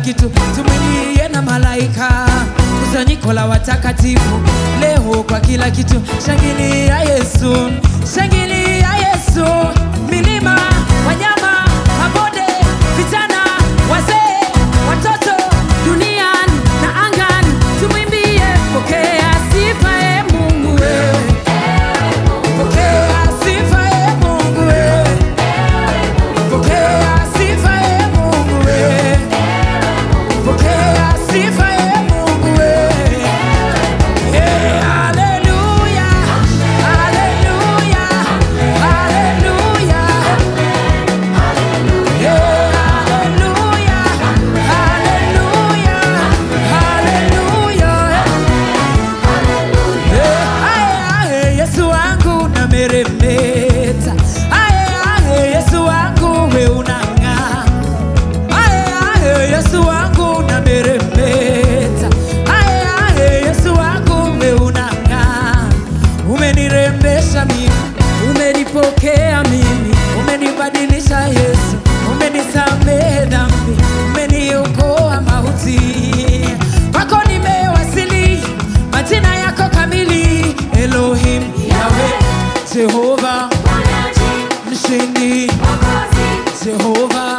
kitu. Tumwimbie na malaika, kusanyiko la watakatifu leo kwa kila kitu. Shangilia Yesu, shangilia Yesu. Milima, wanyama, mabonde, vijana, wazee, watoto, duniani na angani, tumwimbie. Pokea sifa e Mungu wewe, pokea sifa e Mungu wewe, pokea sifa e Mungu wewe, pokea sifa e Mungu wewe. Haleluya, haleluya, haleluya, haleluya, haleluya. Yesu wangu nameremeta, Yesu wangu we unang'aa, Yesu wangu nameremeta, Yesu wangu we unang'aa. Umenirembesha mimi, umenipokea mimi, umenibadilisha Yesu, umenisamehe dhambi, umeniokoa mauti. Kwako nimewasili, majina yako kamili, Elohim, Yahweh, Jehova, mshindi, Jehova.